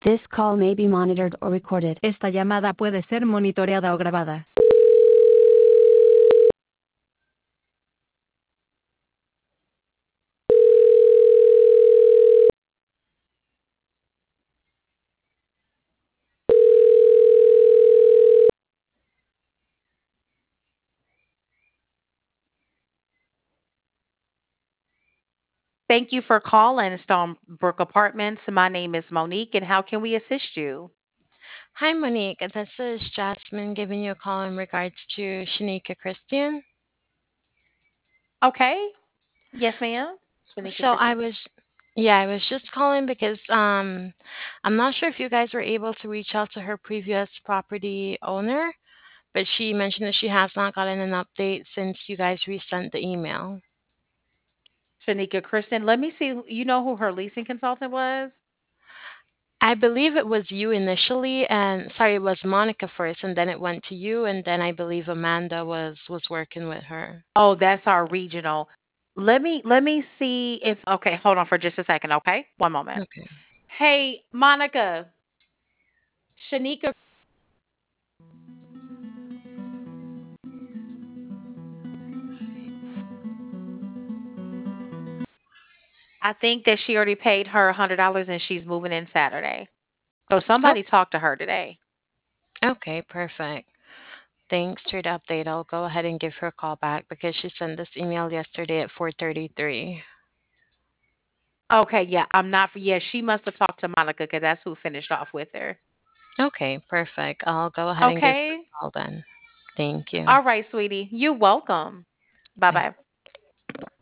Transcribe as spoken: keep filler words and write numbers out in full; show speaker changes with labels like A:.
A: This call may be monitored or recorded.
B: Esta llamada puede ser monitoreada o grabada. Thank you for calling Stonebrook Apartments. My name is Monique, and how can we assist you?
C: Hi, Monique. This is Jasmine giving you a call in regards to Shanika Christian.
B: Okay. Yes, ma'am. Shanika
C: So I
B: Christian.
C: was, yeah, I was just calling because um, I'm not sure if you guys were able to reach out to her previous property owner, but she mentioned that she has not gotten an update since you guys resent the email.
B: Shanika Christian. Let me see. You know who her leasing consultant was?
C: I believe it was you initially, and sorry, it was Monica first, and then it went to you, and then I believe Amanda was was working with her.
B: Oh, that's our regional. Let me let me see if okay, hold on for just a second, okay? One moment.
C: Okay.
B: Hey, Monica, Shanika, I think that she already paid her one hundred dollars and she's moving in Saturday. So
C: Oh,
B: somebody talked to her today.
C: okay, perfect. Thanks for the update. I'll go ahead and give her a call back because she sent this email yesterday at four thirty-three.
B: Okay, yeah, I'm not yeah, she must have talked to Monica because that's who finished off with her.
C: Okay, perfect. I'll go ahead and give her
B: Okay.
C: a call then. Thank you.
B: All right, sweetie. You're welcome. Bye
C: Bye.
B: bye.